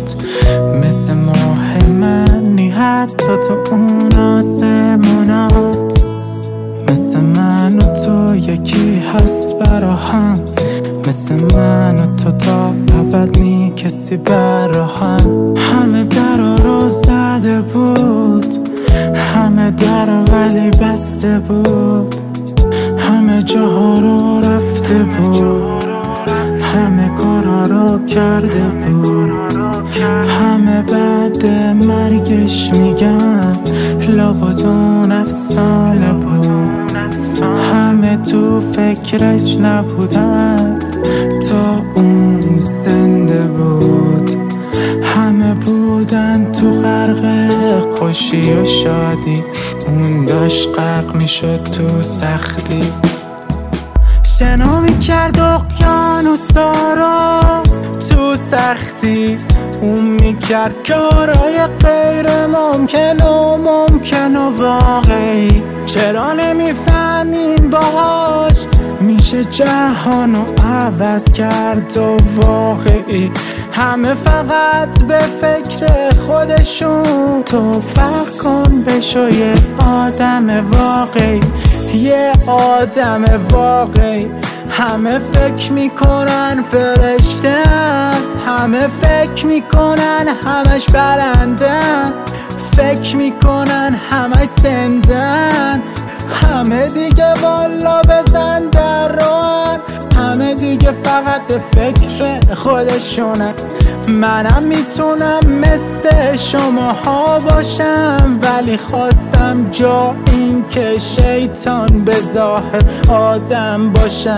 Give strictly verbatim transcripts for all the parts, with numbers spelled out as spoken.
بود، مثل ماه منی حتی تو اون آسمونات. مثل من و تو یکی هست برا هم، مثل من و تو تا ابد نی کسی برا هم. همه درا رو زده بود، همه درا ولی بسته بود، همه جاها رو رفته بود، همه کارا رو کرده بود، همه بعد مرگش میگن لابد اون افسانه بود. همه تو فکرش نبودن تا اون زنده بود، همه بودن تو غرق خوشی و شادی، اون داشت غرق میشد تو سختی. شنا میکرد اقیانوسا رو تو سختی، اون میکرد کارای غیر ممکن و ممکن و واقعی. چرا نمیفهمیم باهاش میشه جهانو عوض کرد و واقعی. همه فقط به فکر خودشون، تو فرق کن بشو یه آدم واقعی، یه آدم واقعی. همه فکر میکنن فرشته‌ان، همه فکر میکنن همش بلندن، فکر میکنن همش زندن. همه دیگه والا بزن در روان، همه دیگه فقط به فکر خودشونن. منم میتونم مثل شماها باشم، ولی خواستم جا این که شیطان به ظاهر آدم باشم.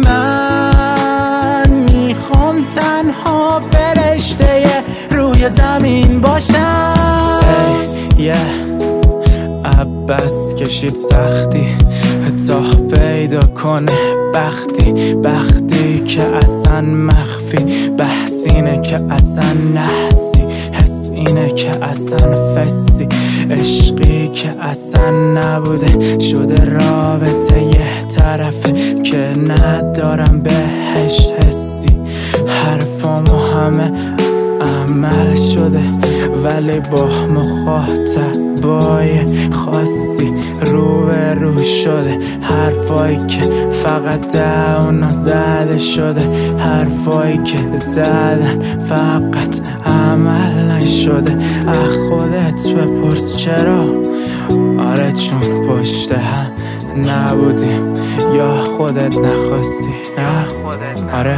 من میخوام تنها فرشته روی زمین باشم. hey, yeah. عباس کشید سختی تا پیدا کنه بختی، بختی که اصلا مخفی، بحث اینه که اصلا نحسی، حس اینه که اصلا فسی، عشقی که اصلا نبوده شده رابطه یه طرفه که ندارم بهش حسی. حرفامو همه عمل شده ولی با مخاطبای خاصی رو به رو شده. حرفایی که فقط اونا زده شده، حرفایی که زدن فقط عمل نشده. اخ خودت بپرس چرا؟ آره چون پشت هم نبودیم، یا خودت نخواستی؟ نه آره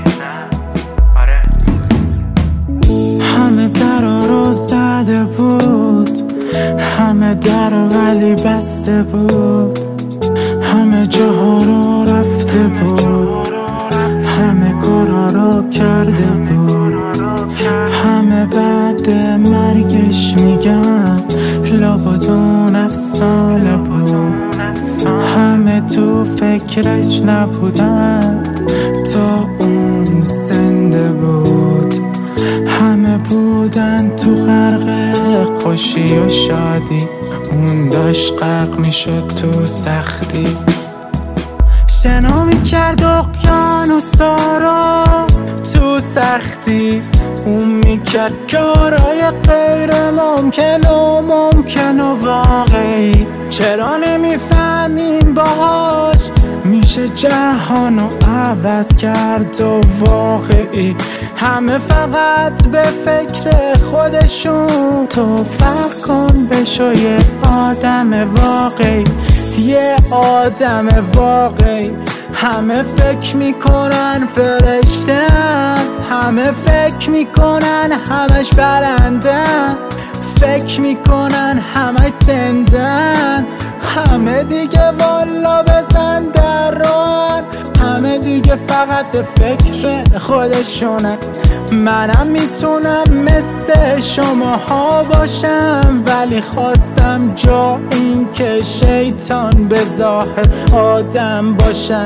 همه درا رو زده بود، همه درا ولی بسته بود، همه جاها رو رفته بود، همه کارا رو کرده بود، همه بعد مرگش میگن لابد اون افسانه بود. همه تو فکرش نبودن تا اون زنده بود، همه بودن تو غرق خوشی و شادی، اون داشت غرق میشد تو سختی. شنا میکرد اقیانوسا رو تو سختی، اون میکرد کارای غیر ممکن و ممکن و واقعی. چرا نمیفهمیم باهاش میشه جهانو عوض کرد و واقعی. همه فقط به فکر خودشون، تو فرق کن بشو یه آدم واقعی، یه آدم واقعی. همه فکر میکنن فرشته‌ان، همه فکر میکنن همش بلندن، فکر میکنن همش زندن. همه دیگه والا بزن در روان، همه دیگه فقط به فکر خودشونن. منم میتونم مثل شماها باشم، ولی خواستم جا این که شیطان به ظاهر آدم باشم.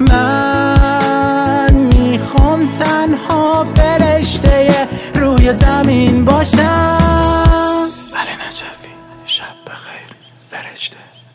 من میخوام تنها فرشته روی زمین باشم. علی نجفی، شب بخیر فرشته.